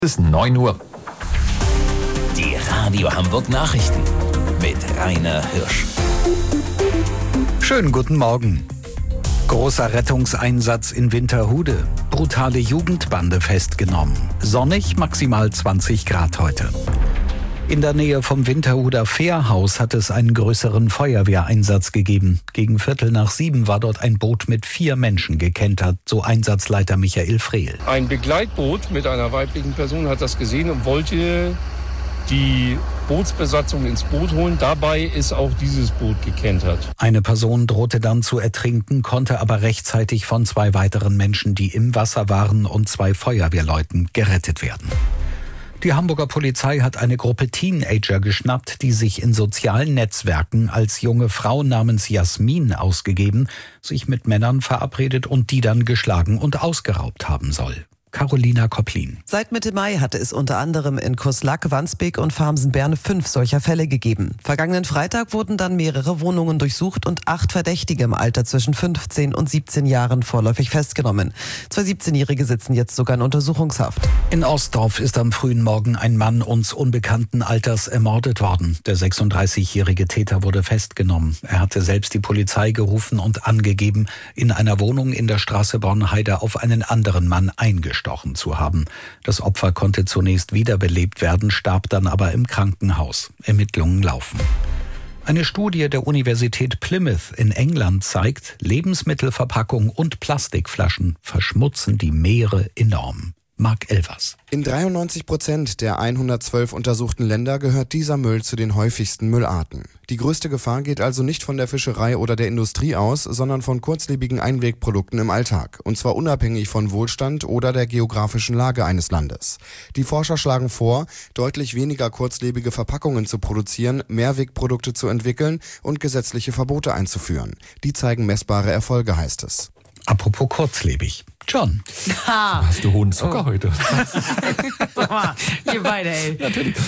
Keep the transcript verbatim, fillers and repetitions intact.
Bis neun Uhr. Die Radio Hamburg Nachrichten mit Rainer Hirsch. Schönen guten Morgen. Großer Rettungseinsatz in Winterhude. Brutale Jugendbande festgenommen. Sonnig, maximal zwanzig Grad heute. In der Nähe vom Winterhuder Fährhaus hat es einen größeren Feuerwehreinsatz gegeben. Gegen Viertel nach sieben war dort ein Boot mit vier Menschen gekentert, so Einsatzleiter Michael Frehl. Ein Begleitboot mit einer weiblichen Person hat das gesehen und wollte die Bootsbesatzung ins Boot holen. Dabei ist auch dieses Boot gekentert. Eine Person drohte dann zu ertrinken, konnte aber rechtzeitig von zwei weiteren Menschen, die im Wasser waren, und zwei Feuerwehrleuten gerettet werden. Die Hamburger Polizei hat eine Gruppe Teenager geschnappt, die sich in sozialen Netzwerken als junge Frau namens Jasmin ausgegeben, sich mit Männern verabredet und die dann geschlagen und ausgeraubt haben soll. Carolina Kopplin. Seit Mitte Mai hatte es unter anderem in Kurslack, Wandsbek und Farmsen-Berne fünf solcher Fälle gegeben. Vergangenen Freitag wurden dann mehrere Wohnungen durchsucht und acht Verdächtige im Alter zwischen fünfzehn und siebzehn Jahren vorläufig festgenommen. Zwei siebzehnjährige sitzen jetzt sogar in Untersuchungshaft. In Ostdorf ist am frühen Morgen ein Mann uns unbekannten Alters ermordet worden. Der sechsunddreißigjährige Täter wurde festgenommen. Er hatte selbst die Polizei gerufen und angegeben, in einer Wohnung in der Straße Bornheide auf einen anderen Mann eingestochen zu haben. Das Opfer konnte zunächst wiederbelebt werden, starb dann aber im Krankenhaus. Ermittlungen laufen. Eine Studie der Universität Plymouth in England zeigt, Lebensmittelverpackungen und Plastikflaschen verschmutzen die Meere enorm. Marc Elvers. In dreiundneunzig Prozent der hundertzwölf untersuchten Länder gehört dieser Müll zu den häufigsten Müllarten. Die größte Gefahr geht also nicht von der Fischerei oder der Industrie aus, sondern von kurzlebigen Einwegprodukten im Alltag. Und zwar unabhängig von Wohlstand oder der geografischen Lage eines Landes. Die Forscher schlagen vor, deutlich weniger kurzlebige Verpackungen zu produzieren, Mehrwegprodukte zu entwickeln und gesetzliche Verbote einzuführen. Die zeigen messbare Erfolge, heißt es. Apropos kurzlebig. John. Hast du hohen Zucker oh. heute? Ihr beide, ey. Natürlich.